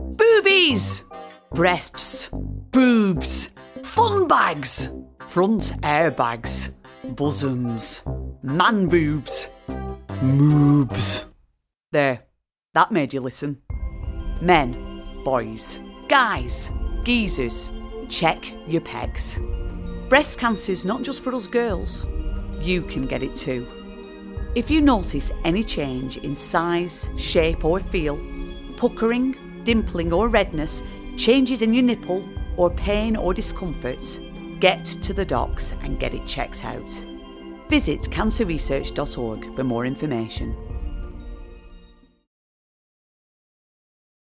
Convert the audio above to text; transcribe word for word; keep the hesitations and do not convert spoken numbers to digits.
Boobies, breasts, boobs, fun bags, front airbags, bosoms, man boobs, moobs. There, that made you listen. Men, boys, guys, geezers, check your pegs. Breast cancer's not just for us girls. You can get it too. If you notice any change in size, shape or feel, puckering, dimpling or redness, changes in your nipple or pain or discomfort, get to the docs and get it checked out. Visit cancer research dot org for more information.